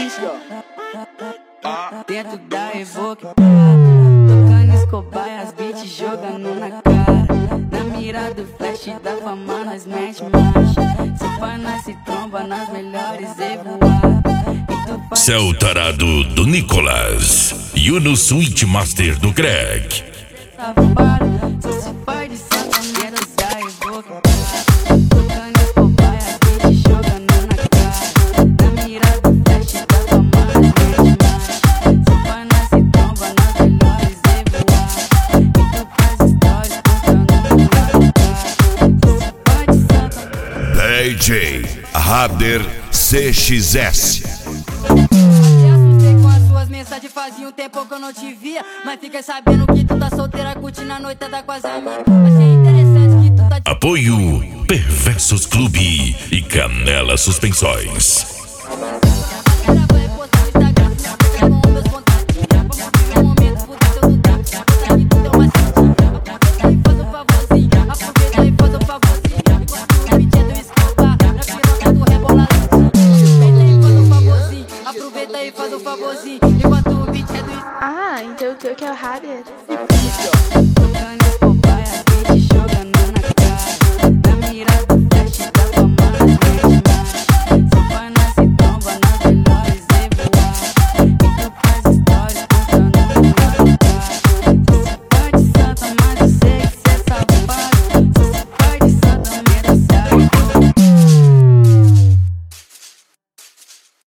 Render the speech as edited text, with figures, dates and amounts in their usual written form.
dentro da Evoque, tocando Escobar e as beats jogando na cara. Na mira do flash da fama nós mete marcha. Se pá nós se tromba nas melhores e voar. Cê é o tarado do Nicolas e o no Switch Master do Greg. Só se faz de santo dentro da Evoque, tocando Escobar e as beats jogando na cara. Na mira do flash da fama nós mete marcha. Se pá nós se tromba nas melhores e voar. E tu faz história contando na cara. Só se faz de santo. DJ Rader CXS. Com as suas mensagens fazia um tempo que eu não te via, mas fiquei sabendo que tu tá solteira, curtindo a noitada com as amigas. Achei interessante que tu tá... Apoio Perversos Clube e Canela Suspensões. Aproveita e faz um favorzinho, enquanto o beat é do... Ah, então o teu que é o Rader?